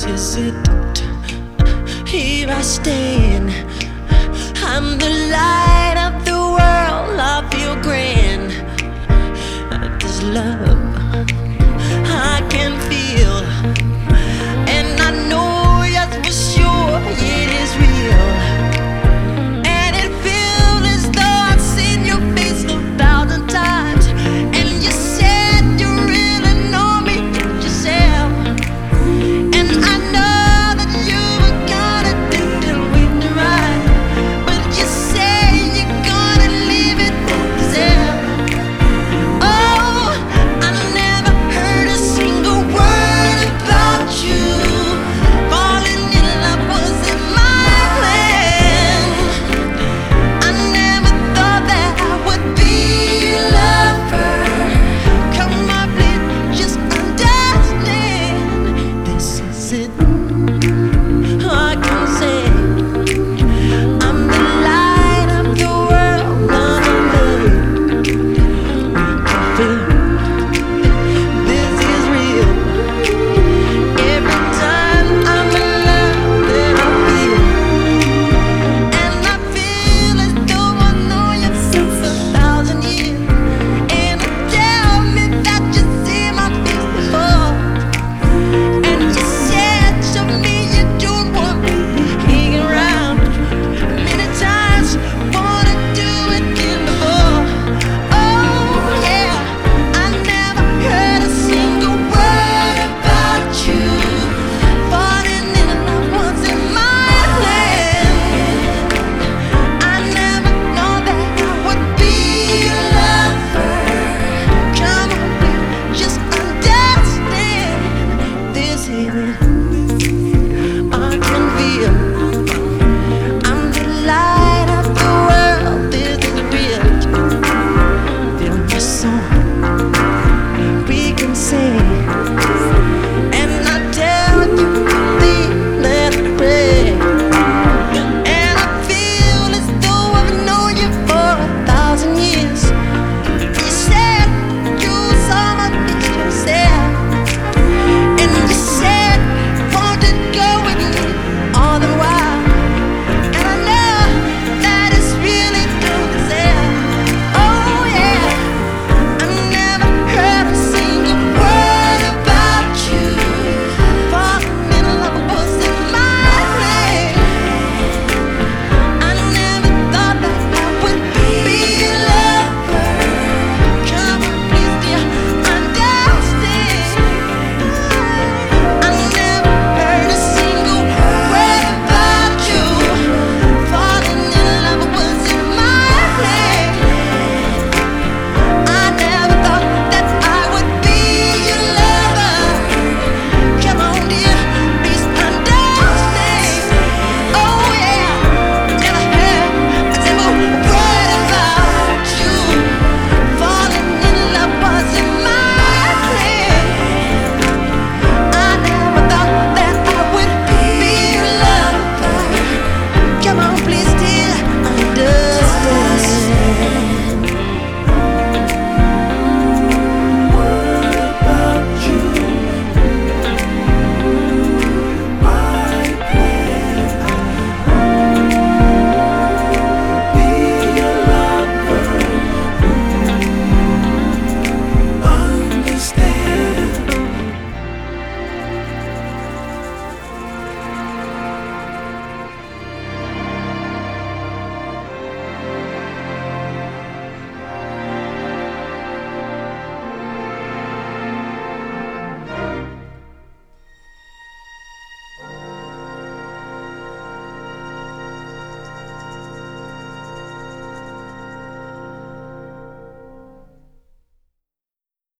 This is it. Here I stand. I'm the light of the world. I feel grand. This love I can feel, and I know, yes, for sure it is real. And it feels as though I've seen your face 1,000 times. And you said you really know me yourself. And I know that you were gonna do the way to right, but you say you're gonna leave it for yourself. Oh, I never heard a single word about you. Falling in love wasn't my plan. I never thought that I would be your lover. Come on, please, just understand. This is it. I can say I'm the light of the world. I'm in love. We can feel this is real. Every time I'm in love, then I feel, and I feel as though I know you since 1,000 years. And you tell me that you see my face before, and you said to me you don't want me hanging around. Many times wanna do it again before. Oh yeah, I never heard a single word about you. Falling in love wasn't my plan. I never know that I would be your lover. Come on, just understand. This is it.